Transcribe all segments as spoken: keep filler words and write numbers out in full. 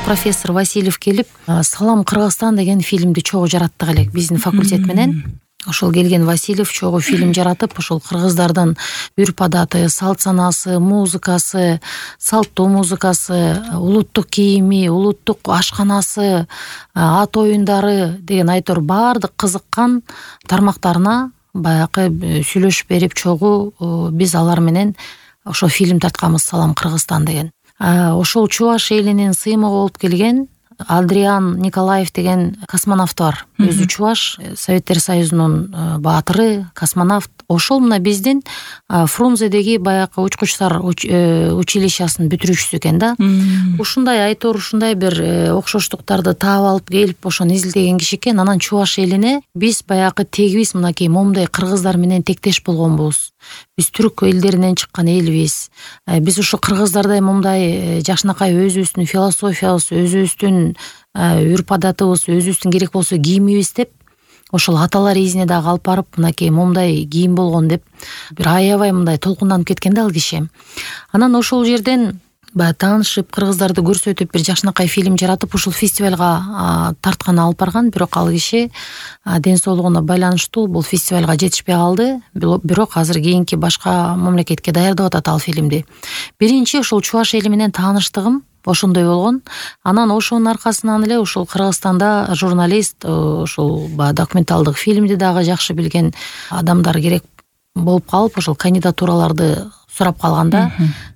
профессор Васильев келип, Салам Кыргызстан деген фильмди чогуу жараттык элек биздин факультет менен. Ошол келген Васильев чогуу фильм жаратып, ошол кыргыздардын үрп адаты, салт санасы, музыкасы, салттуу музыкасы, улуттук кийими, улуттук ашканасы, ат оюндары деген айтор баардык кызыккан тармактарына баягы сүйлөшүп берип чогуу биз алар менен ошо фильм тартканбыз, Салам Кыргызстан деген. Ошол Чуваш элинин сыймыгы болуп келген Адриан Николаев деген космонавт бар. Өзү Чуваш, Советтер Союзунун баатыры, космонавт. Ошол мына биздин Фрунзедеги баягы учкучтар училищесинин бүтүрүүчүсү экен да. Ушундай айтор, ушундай бир окшоштуктарды таап алып келип, ошону изилдеген киши экен. Анан Чуваш элине биз баягы тегибиз мынакей момундай кыргыздар менен тектеш болгонбуз. Биз түрк элдеринен чыккан элбиз. Биз ушу кыргыздардай момундай жакшынакай өзүбүздүн философиябыз, өзүбүздүн үрп адатыбыз, өзүбүздүн керек болсо кийимибиз деп ошол аталар изине дагы алып барып, мынакей момундай кийим болгон деп бир аябай мындай толкунданып кеткен да ал киши. Анан ошол жерден баягы таанышып, кыргыздарды көрсөтүп, бир жакшынакай фильм жаратып, ушул фестивалга тартканы алып барган. Бирок ал киши ден соолугуна байланыштуу бул фестивалга жетишпей калды. Бирок азыр кийинки башка мамлекетке даярдап атат ал фильмди. Биринчи ошол Чуваш эли менен тааныштыгым ошондой болгон. Анан ошонун аркасынан эле ушул Кыргызстанда журналист, ушул документалдык фильмди дагы жакшы билген адамдар керек болуп калып, ошол кандидатураларды сурап калганда,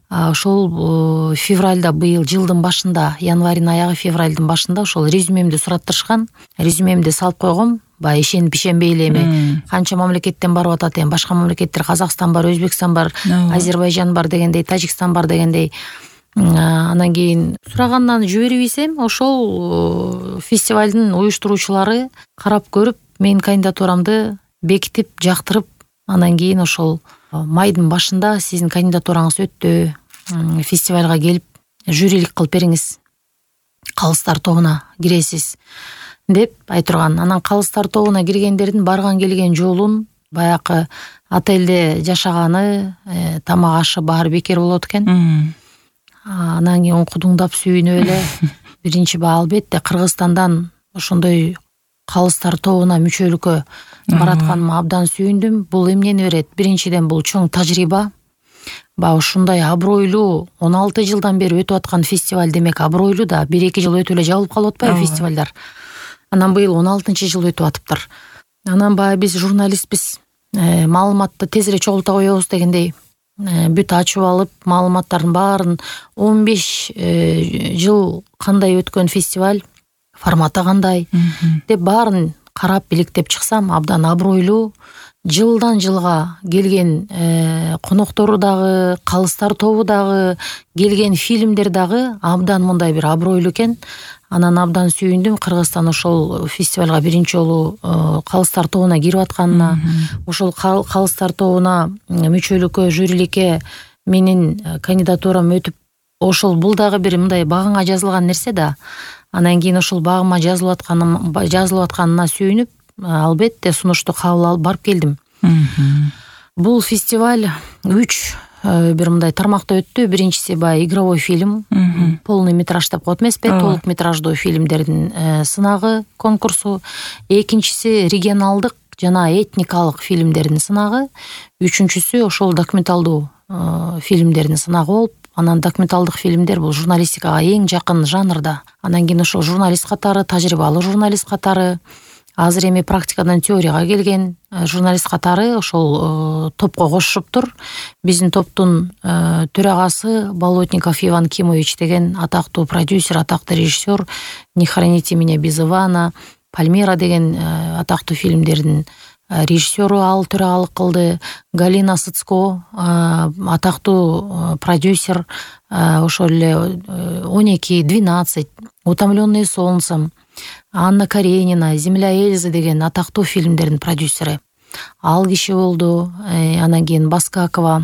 ошол февралда, быйыл жылдын башында, январьдын аягы, февралдын башында ошол резюмемди сураттырышкан. Резюмемди салып койгом. Баягы ишенип ишенбей эле эми канча мамлекеттен барып атат, эми башка мамлекеттер, Казакстан бар, Өзбекстан бар, Азербайжан бар дегендей, Тажикстан бар дегендей. Анан кийин сурагандан жиберип ийсем, ошол фестивалдын уюштуруучулары карап көрүп, менин кандидатурамды бекитип, жактырып, анан кийин ошол майдын башында сиздин кандидатураңыз өттү, фестивалга келип жюрилик кылып бериңиз, калыстар тобуна киресиз деп айтырган. Анан калыстар тобуна киргендердин барган келген жолун, баягы отелде жашаганы, тамак ашы баары бекер болот экен. Анан кийин кудуңдап сүйүнүп эле биринчи ба албетте Кыргызстандан ошондой калыстар тобуна мүчөлүккө баратканыма абдан сүйүндүм. Бул эмнени берет? Биринчиден бул чоң тажрыйба. Ба ушундай абройлуу он алты жылдан бери өтүп аткан фестиваль демек абройлуу да, бир эки жыл өтүп эле жабылып калып атпайбы фестивалдар. Анан быйыл он алтынчы жыл өтүп атыптыр. Анан баягы биз журналистпиз, маалыматты тезирээк чогулта коебуз дегендей бүт ачып алып, маалыматтардын баарын он беш жыл кандай өткөн фестиваль, форматы кандай деп баарын карап иликтеп чыксам, абдан абройлуу, жылдан жылга келген коноктору дагы, калыстар тобу дагы, келген фильмдер дагы абдан мындай бир абройлуу экен. Анан абдан сүйүндүм Кыргызстан ошол фестивалга биринчи жолу калыстар тобуна кирип атканына, ошол калыстар тобуна мүчөлүккө, жюриликке менин кандидатурам өтүп, ошол бул дагы бир мындай багыңа жазылган нерсе да. Анан кийин ошол багыма жазылып атканым, жазылып атканына сүйүнүп, албетте сунушту кабыл алып барып келдим. Бул фестиваль үч бир мындай тармакта өттү. Биринчиси баягы игровой фильм, полный метраж деп коет эмеспи, толук метраждуу фильмдердин сынагы, конкурсу. Экинчиси регионалдык жана этникалык фильмдердин сынагы. Үчүнчүсү ошол документалдуу фильмдердин сынагы болуп, анан документалдык фильмдер бул журналистикага эң жакын жанрда. Анан кийин ошол журналист катары, тажрыйбалуу журналист катары, азыр эми практикадан теорияга келген журналист катары ошол топко кошушуптур. Биздин топтун төрагасы Болотников Иван Кимович деген атактуу продюсер, атактуу режиссер, Не храните меня без Ивана, Пальмира деген атактуу фильмдердин режиссеру ал төрагалык кылды. Галина Сыцко атактуу продюсер, ошол эле он эки, двенадцать, Утомленные солнцем, Анна Каренина, Земля Эльзы деген атактуу фильмдердин продюсери. Ал киши болду. Анан кийин Баскакова,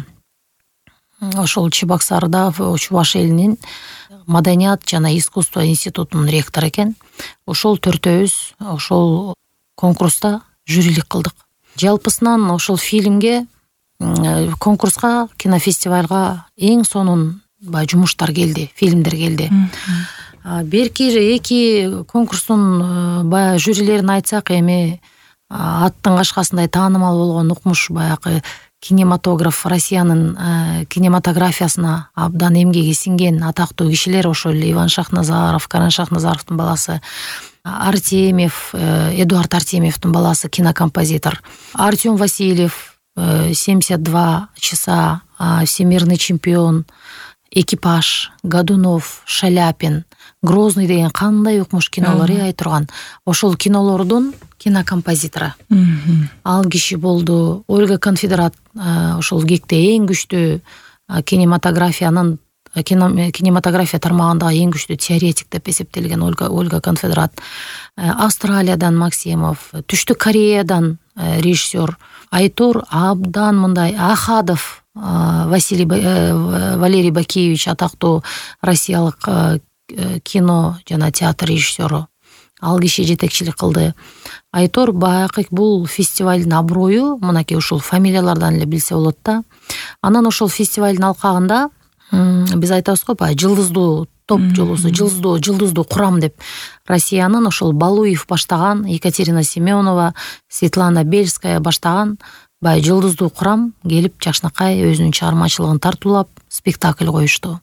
ошол Чебоксарда, Чуваш элинин Маданият жана искусство институтунун ректору экен. Ошол төртөөбүз ошол конкурста жюрилик кылдык. Жалпысынан ошол фильмге, конкурска, кинофестивалга эң сонун бай жумуштар келди, фильмдер келди. берки эки конкурстун баягы жюрилерин айтсак, эми аттын кашкасындай таанымал болгон укмуш баягы кинематограф, Россиянын кинематографиясына абдан эмгеги сиңген атактуу кишилер, ошол эле Иван Шахназаров, Карен Шахназаровдун баласы, Артемьев, Эдуард Артемьевдин баласы, кинокомпозитор, Артем Васильев, семьдесят два часа, всемирный чемпион, Экипаж, Годунов, Шаляпин, Грозный деген кандай укмуш кинолор ай турган. Ошол кинолордун кинокомпозитору. Ал киши болду. Ольга Конфедерат, ошол гекте эң күчтүү кинематографиянын кинематография тармагындагы эң күчтүү теоретик деп эсептелген Ольга Ольга Конфедерат. Австралиядан Максимов, Түштүк Кореядан режиссер Айтур абдан мындай Ахадов Василий Валерий Бакиевич, атактуу россиялык кино жана театр режиссеру. Ал киши жетекчилик кылды. Айтор баягы бул фестивалдын аброю, мынакей ушул фамилиялардан эле билсе болот да. Анан ошол фестивалдын алкагында биз айтабыз го, баягы жылдыздуу топ жолусу, жылдыздуу жылдыздуу курам деп Россиянын ошол Балуев баштаган, Екатерина Семенова, Светлана Бельская баштаган баягы жылдыздуу курам келип жакшынакай өзүнүн чыгармачылыгын тартуулап спектакль коюшту.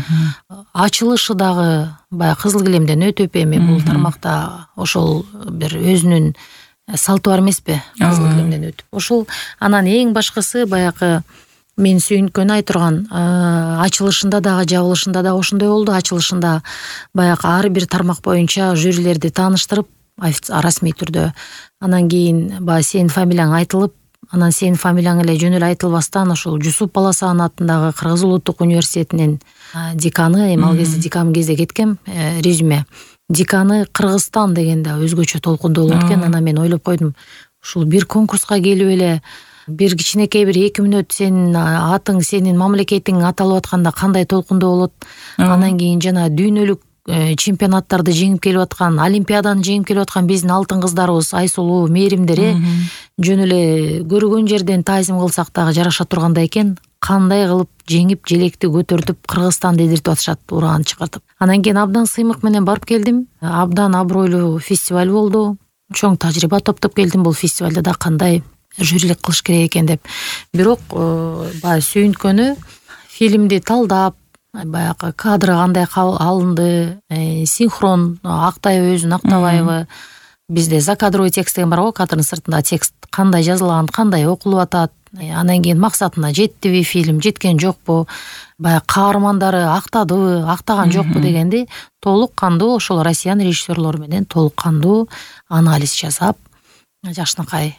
Ачылышы дагы баягы Кызыл килемден өтүп, эми бул тармакта ошол бир өзүнүн салты бар эмеспи, Кызыл килемден өтүп. Ошол анан эң башкысы баягы мен сүйүнткөн ай турган ачылышында дагы жабылышында дагы ошондой болду. Ачылышында баягы ар бир тармак боюнча жюрилерди тааныштырып, расмий түрдө, анан кийин баягы сенин фамилияң айтылып, анан сенин фамилияң эле жөн эле айтылбастан ошол Жусуп Баласаган атындагы Кыргыз улуттук университетинин деканы, эми ал кезде декан кезде кеткем, резюме. Деканы Кыргызстан дегенде өзгөчө толкундуу болот экен. Анан мен ойлоп койдум, ушул бир конкурска келип эле бир кичинекей бир эки мүнөт сенин атың, сенин мамлекетиң аталып атканда кандай толкундуу болот. Анан кийин жана дүйнөлүк чемпионаттарды жеңип келип аткан, олимпиаданы жеңип келип аткан биздин алтын кыздарыбыз, Айсулуу, Мээримдери жөн эле көргөн жерден таазим кылсак дагы жараша тургандай экен. Кандай кылып жеңип, желекти көтөртүп, Кыргызстанды дедиртип атышат, ураан чыгартып. Анан кийин абдан сыймык менен барып келдим. Абдан абройлуу фестиваль болду. Чоң тажрыйба топтоп келдим бул фестивалда да кандай жюрилик кылыш керек экен деп. Бирок баягы сүйүнткөнү фильмди талдап, баягы кадры кандай алынды, синхрон Актай өзүн Актабаева, бизде закадровый текст деген бар го, кадрдын сыртында текст кандай жазылган, кандай окулуп атат, анан кийин максатына жеттиби фильм, жеткен жокпу, баягы каармандары актадыбы, актаган жокпу дегенди толук кандуу ошол Россиян режиссерлору менен толук кандуу анализ жасап, жакшынакай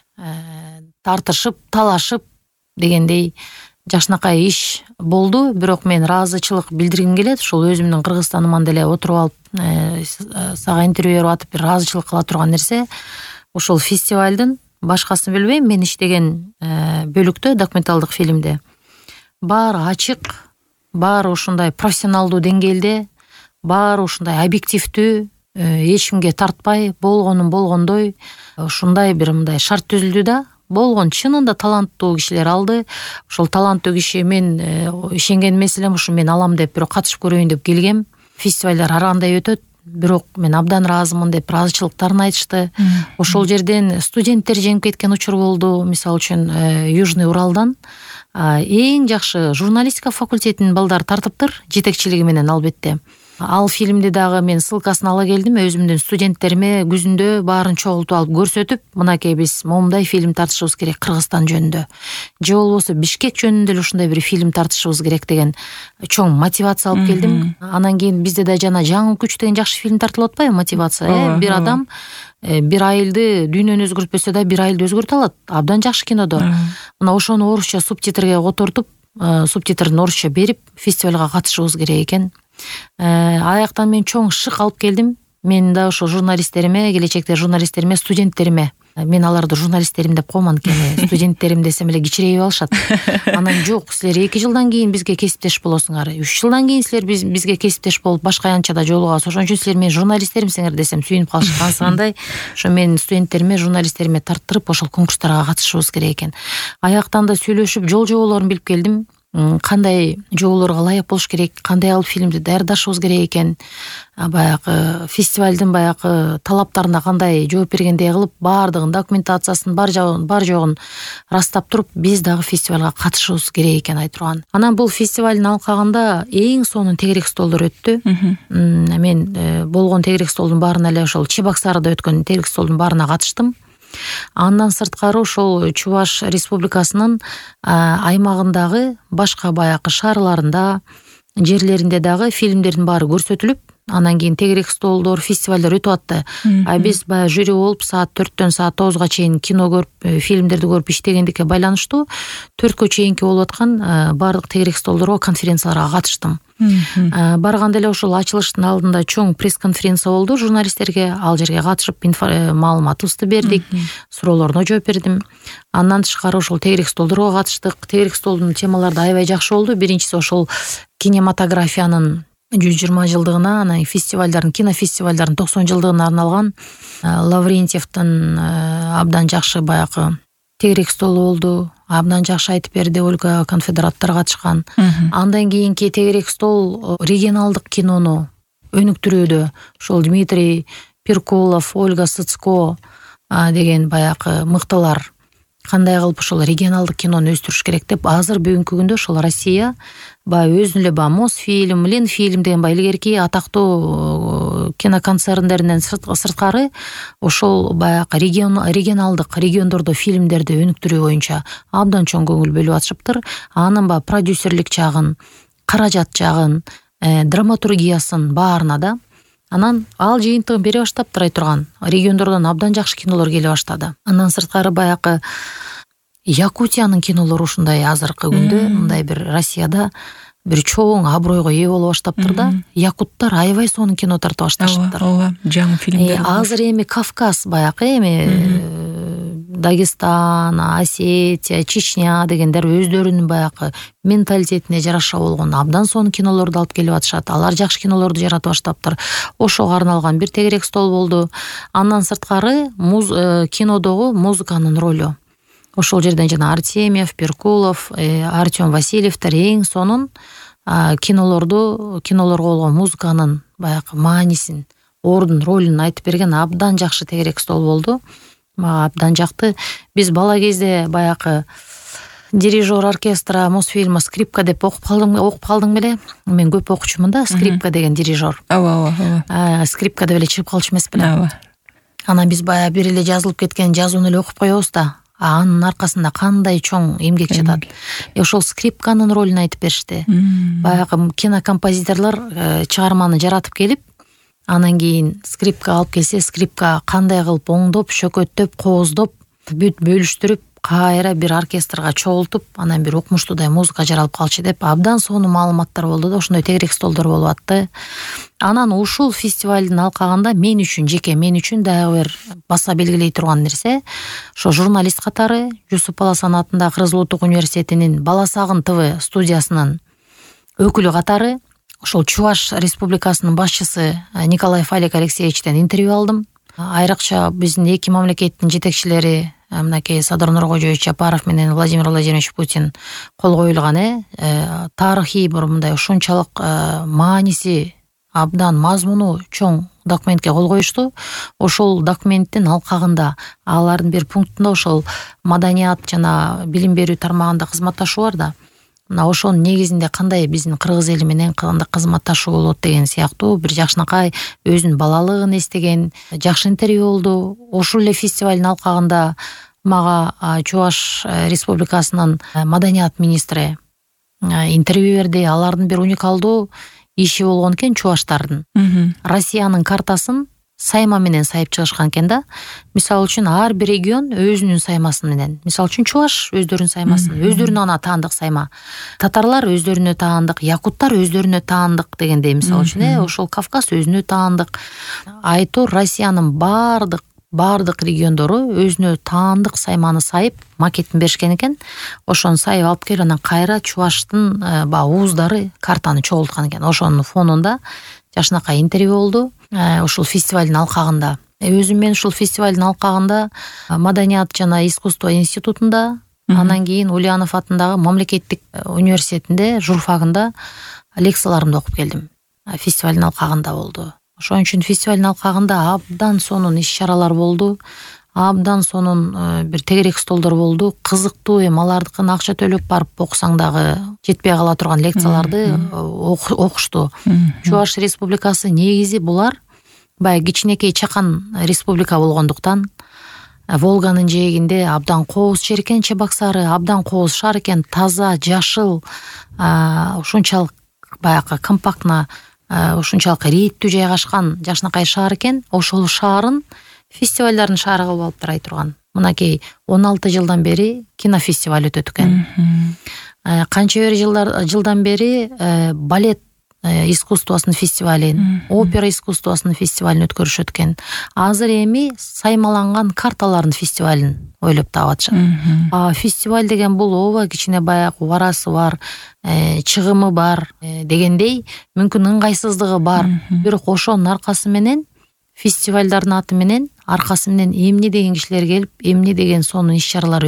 тартышып, талашып дегендей жакшынакай иш болду. Бирок мен ыраазычылык билдиргим келет. Ушул өзүмдүн Кыргызстаныман деле отуруп алып сага интервью берип атып бир ыраазычылык кыла турган нерсе, ошол фестивалдын башкасын билбейм, мен иштеген бөлүктө, документалдык фильмде баары ачык, баары ушундай профессионалдуу деңгээлде, баары ушундай объективдүү, эч кимге тартпай, болгонун болгондой ушундай бир мындай шарт түзүлдү да. Болгон чынында таланттуу кишилер алды. Ошол таланттуу киши мен ишенген маселем ушу, мен алам деп, бирок катышып көрөйүн деп келгем. Фестивалдар ар кандай өтөт, бирок мен абдан ыраазымын деп ыраазычылыктарын айтышты. Ошол жерден студенттер жеңип кеткен учур болду. Мисалы үчүн Южный Уралдан эң жакшы журналистика факультетинин балдары тартыптыр, жетекчилиги менен албетте. Ал фильмди дагы мен ссылкасын ала келдим, өзүмдүн студенттериме күзүндө баарын чогултуп алып көрсөтүп, мынакей биз момундай фильм тартышыбыз керек Кыргызстан жөнүндө, же болбосо Бишкек жөнүндө эле ушундай бир фильм тартышыбыз керек деген чоң мотивация алып келдим. Анан кийин бизде да жана Жаңы күч деген жакшы фильм тартылып атпайбы, мотивация. Бир адам бир айылды дүйнөнү өзгөртпөсө да бир айылды өөртө алат. Абдан жакшы кинодо. Мына ошону орусча субтитрге котортуп, субтитрин орусча берип, фестивалга катышыбыз керек экен. Аяктан мен чоң шык алып келдим. Мен да ошо журналисттериме, келечекте журналисттериме, студенттериме, мен аларды журналисттерим деп коем, анткени студенттерим десем эле кичирейип алышат. Анан жок, силер эки жылдан кийин бизге кесиптеш болосуңар, үч жылдан кийин силер бизге кесиптеш болуп башка янчада жолугасыз, ошон үчүн силер менин журналисттеримсиңер десем сүйүнүп калышат. Ансыгандай ошо мен студенттериме, журналисттериме тарттырып ошол конкурстарга катышыбыз керек экен. Аяктан да сүйлөшүп, жол жоболорун билип келдим. кандай жоолорго ылайык болуш керек, кандай кылып фильмди даярдашыбыз керек экен, баягы фестивалдын баягы талаптарына кандай жооп бергендей кылып баардыгын документациясын бар жогун бар жогун ырастап туруп биз дагы фестивалга катышыбыз керек экен айтып турган. Анан бул фестивалдын алкагында эң сонун тегерек столдор өттү. Мен болгон тегерек столдун баарына эле ошол Чебоксарда өткөн тегерек столдун баарына катыштым. Андан сырткары ошол Чуваш Республикасынын аймагындагы башка баягы шаарларында, жерлеринде дагы фильмдердин баары көрсөтүлүп, анан кийин тегерек столдор, фестивалдар өтүп атты. А биз баягы жюри болуп саат төрттөн саат тогузга чейин кино көрүп, фильмдерди көрүп иштегендикке байланыштуу төрткө чейинки болуп аткан баардык тегерек столдорго, конференцияларга катыштым. Барганда эле ошол ачылыштын алдында чоң пресс-конференция болду журналисттерге. Ал жерге катышып маалыматыбызды бердик, суроолоруна жооп бердим. Андан тышкары ошол тегерек столдорго катыштык. Тегерек столдун темалары да аябай жакшы болду. Биринчиси ошол кинематографиянын жүз жыйырма жылдыгына, анан фестивалдардын, кинофестивалдардын токсон жылдыгына арналган Лаврентьевдин абдан жакшы баягы тегерек столу болду. Абдан жакшы айтып берди, Ольга Конфедераттар катышкан. Андан кийинки тегерек стол регионалдык кинону өнүктүрүүдө ошол Дмитрий Перкулов, Ольга Сыцко деген баягы мыктылар кандай кылып ошол регионалдык кинону өстүрүш керек деп, азыр бүгүнкү күндө ошол Россия баягы өзүнүн эле баягы Мосфильм, Ленфильм деген баягы илгерки атактуу киноконцерндеринен сырткары ошол баягы регион регионалдык региондордо фильмдерди өнүктүрүү боюнча абдан чоң көңүл бөлүп атышыптыр. Анын баягы продюсерлик жагын, каражат жагын, драматургиясын баарына да. Анан ал жыйынтыгын бере баштаптыр айтып турган. Региондордон абдан жакшы кинолор келе баштады. Андан сырткары баягы Якутиянын кинолору ушундай азыркы күндө мындай бир Россияда бир чоң абройго ээ боло баштаптыр да. Якуттар аябай сонун кино тарта башташыптыр. Ооба, жаңы фильмдер. Азыр эми Кавказ баягы эми Дагестан, Осетия, Чечня дегендер өздөрүнүн баягы менталитетине жараша болгон абдан сонун кинолорду алып келип атышат. Алар жакшы кинолорду жаратып баштаптыр. Ошого арналган бир тегерек стол болду. Андан сырткары кинодогу музыканын ролу. Ошол жерден жана Артемьев, Перкулов, Артем Васильевтер эң сонун кинолорду, кинолорго болгон музыканын баягы маанисин, ордун, ролун айтып берген абдан жакшы тегерек стол болду. Мага абдан жакты. Биз бала кезде баягы дирижер оркестра Мосфильма скрипка деп окуп калдым, окуп калдың беле? Мен көп окучумун да, скрипка деген дирижер. Ооба, ооба. Скрипка деп эле чыгып калчу эмес беле? Ооба. Анан биз баягы бир эле жазылып кеткен жазууну эле окуп коебуз да. Анын аркасында кандай чоң эмгек жатат. Ошол скрипканын ролун айтып беришти. Баягы кинокомпозиторлор чыгарманы жаратып келип, анан кийин скрипка алып келсе, скрипка кандай кылып оңдоп, шөкөттөп, кооздоп, бүт бөлүштүрүп, кайра бир оркестрга чогултуп, анан бир укмуштуудай музыка жаралып калчу деп абдан сонун маалыматтар болду да, ошондой тегерек столдор болуп атты. Анан ушул фестивалдын алкагында мен үчүн, жеке мен үчүн дагы бир баса белгилей турган нерсе, ошо журналист катары Жусуп Баласан атындагы Кыргыз Улуттук университетинин Баласагын ТВ студиясынын өкүлү катары ошол Чуваш Республикасынын башчысы Николаев Олег Алексеевичтен интервью алдым. Айрыкча биздин эки мамлекеттин жетекчилери, мынакей Садыр Нуркожоевич Жапаров менен Владимир Владимирович Путин кол коюлган э тарыхый бир мындай ушунчалык мааниси абдан мазмуну чоң документке кол коюшту. Ошол документтин алкагында алардын бир пунктунда ошол маданият жана билим берүү тармагында кызматташуу бар да. Мына ошонун негизинде кандай биздин кыргыз эли менен кандай кызматташуу болот деген сыяктуу бир жакшынакай өзүнүн балалыгын эстеген жакшы интервью болду. Ошол эле фестивалдын алкагында мага Чуваш Республикасынын маданият министри интервью берди. Алардын бир уникалдуу иши болгон экен чуваштардын. Россиянын картасын сайма менен сайып чыгышкан экен да. Мисалы үчүн ар бир регион өзүнүн саймасы менен. Мисалы үчүн Чуваш өздөрүнүн саймасын, өздөрүнүн ана таандык сайма. Татарлар өздөрүнө таандык, якуттар өздөрүнө таандык дегендей мисалы үчүн, э, ошол Кавказ өзүнө таандык. Айтор Россиянын бардык бардык региондору өзүнө таандык сайманы сайып, макетин беришкен экен. Ошону сайып алып келип, анан кайра Чуваштын ба ууздары картаны чогулткан экен. Ошонун фонунда жакшынакай интервью болду. Ушул фестивалдын алкагында. Өзүм мен ушул фестивалдын алкагында Маданият жана искусство институтунда Анан кийин Ульянов атындагы мамлекеттик университетинде журфагында лекцияларымды окуп келдим. Фестивалдын алкагында болду. Ошон үчүн фестивалдын алкагында абдан сонун иш-чаралар болду. Абдан сонун бир тегерек столдор болду. Кызыктуу, эми алардыкын акча төлөп барып окусаң дагы жетпей кала турган лекцияларды окушту. Чуваш Республикасы негизи булар баягы кичинекей чакан республика болгондуктан Волганын жээгинде абдан кооз жер экен Чебоксары, абдан кооз шаар экен, таза, жашыл, ушунчалык баягы компактна, ушунчалык ирээттүү жайгашкан жашынакай шаар экен. Ошол шаарын фестивалдардын шаары кылып алып турай турган. Мынакей он алты жылдан бери кинофестиваль өтөт экен. Канча бир жылдан бери балет искусствосунун фестивалин, опера искусствосунун фестивалин өткөрүшөт экен. Азыр эми саймаланган карталардын фестивалин ойлоп таап атышат. А фестиваль деген бул ооба кичине баягы убарасы бар, чыгымы бар дегендей, мүмкүн ыңгайсыздыгы бар. Бирок ошонун аркасы менен, фестивалдардын аты менен, аркасы менен эмне деген кишилер келип, эмне деген сонун иш-чаралар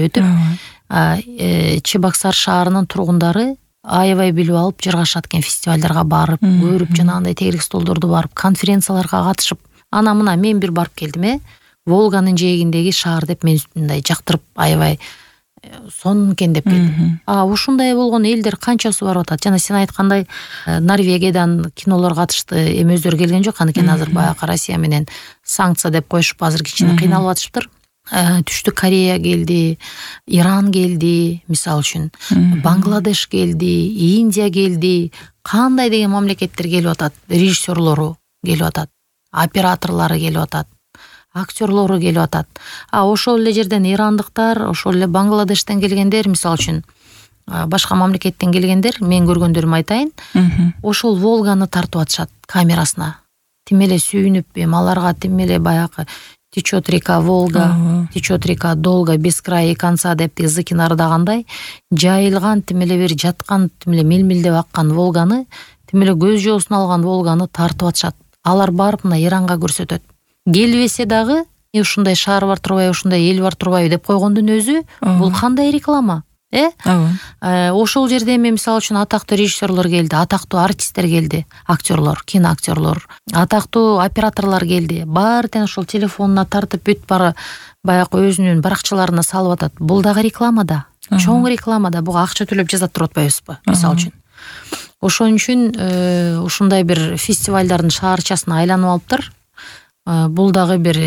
өтүп, Чебоксар шаарынын тургундары аябай билип алып жыргашат экен, фестивалдарга барып, көрүп, жанагындай тегерек столдорду барып, конференцияларга катышып. Ана мына мен бир барып келдим, э. Волганын жээгиндеги шаар деп мен мындай жактырып, аябай сонун экен деп келдим. А ушундай болгон элдер канчасы барып атат. Жана сен айткандай Норвегиядан кинолор катышты, эми өздөрү келген жок, анткени азыр баягы Россия менен санкция деп коюшуп, азыр кичине кыйналып атышыптыр. Түштүк Корея келди, Иран келди, мисалы үчүн, Бангладеш келди, Индия келди, кандай деген мамлекеттер келип атат, режиссерлору келип атат, операторлору келип атат, актерлору келип атат. А ошол эле жерден ирандыктар, ошол эле Бангладештен келгендер, мисалы үчүн, башка мамлекеттен келгендер, мен көргөндөрүмө айтайын, ошол Волганы тартып атышат камерасына. Тим эле сүйүнүп, эми аларга тим эле баягы течет река Волга, течет река долго, без края и конца деп языкин ардагандай, жайылган, тим эле бир жаткан, тим эле мелмелдеп аккан Волганы, тим эле көз жоосун алган Волганы тартып атышат. Алар барып мына Иранга көрсөтөт. Келбесе дагы, ушундай шаар бар турбайбы, ушундай эл бар турбайбы деп койгондун өзү, бул кандай реклама? Э? Ошол жерде эми мисалы үчүн атактуу режиссерлор келди, атактуу артисттер келди, актерлор, киноактерлор, атактуу операторлор келди. Баары тең ошол телефонуна тартып бүт бары баягы өзүнүн баракчаларына салып атат. Бул дагы реклама да, чоң реклама да. Буга акча төлөп жазат туруп атпайбызбы, мисалы үчүн. Ошон үчүн ушундай бир фестивалдардын шаарчасына айланып алыптыр. Бул дагы бир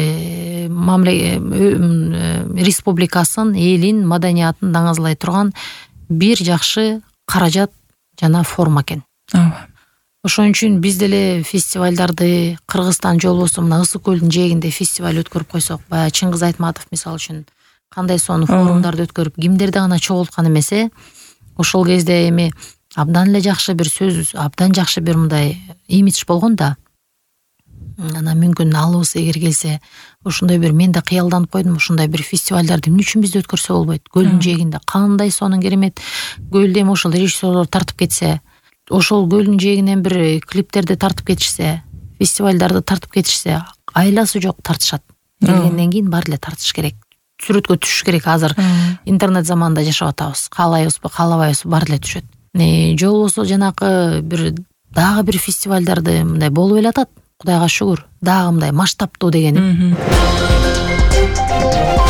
республикасын, элин, маданиятын даңазлай турган бир жакшы каражат жана форма экен. Ошон үчүн биз деле фестивалдарды Кыргызстан же болбосо мына Ысык көлдүн жээгинде фестиваль өткөрүп койсок, баягы Чыңгыз Айтматов мисалы үчүн кандай сонун форумдарды өткөрүп, кимдерди гана чогулткан эмес, э. Ошол кезде эми абдан эле жакшы бир сөз, абдан жакшы бир мындай имидж болгон да. Ана мүмкүн алыбыз эгер келсе, ошондой бир мен да кыялданып койдум, ошондой бир фестивалдарды эмне үчүн бизде өткөрсө болбойт? Көлдүн жээгинде кандай сонун керемет көлдө эми ошол режиссерлор тартып кетсе, ошол көлдүн жээгинен бир клиптерди тартып кетишсе, фестивалдарды тартып кетишсе, айласы жок тартышат. Келгенден кийин баары эле тартыш керек. Сүрөткө түшүш керек. Азыр интернет заманында жашап атабыз. Каалайбызбы, каалабайбызбы, баары эле түшөт. Же болбосо жанакы бир дагы бир фестивалдарды мындай болуп эле атат. Кудайга шүгүр, дагы мындай масштабтуу дегени.